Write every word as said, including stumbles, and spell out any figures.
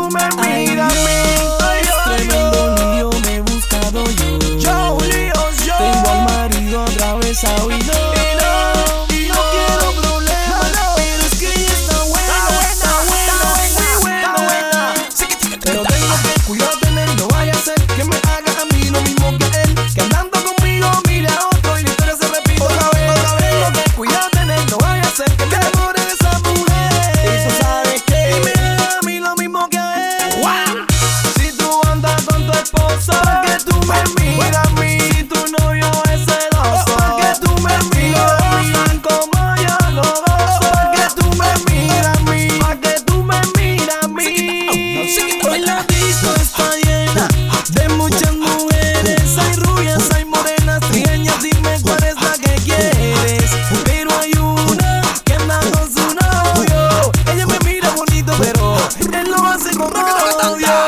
tú me miras a mí. Ay, ay, Tremendo lío me he buscado yo. yo, líos, yo. Tengo al marido atravesado y no, Y no, y no no. quiero problemas, No, no. pero es que ella está buena, Está buena, está buena, está buena. Pero tengo que cuidado tener, no vaya a ser que me haga a mí lo mismo que él, que andando conmigo mire a otro y la historia se repite otra vez, otra vez. Tengo que cuidado tener, no vaya a ser que me enamore de esa mujer. Y tú sabes que y me haga a mí lo mismo que a él. Wow. Si tú andas con tu esposo, ¿Por qué tú me miras a mí? si tu novio es celoso, ¿Por qué tú me miras a mí? tan como yo lo gozo. ¿Por qué tú me miras a mí? ¿Pa' qué tú me miras a mí? Hoy la disco está llena de muchas mujeres. Hay rubias, hay morenas, trigueñas. Dime cuál es la que quieres. Pero hay una que anda con su novio. Ella me mira bonito, pero él lo hace con odio.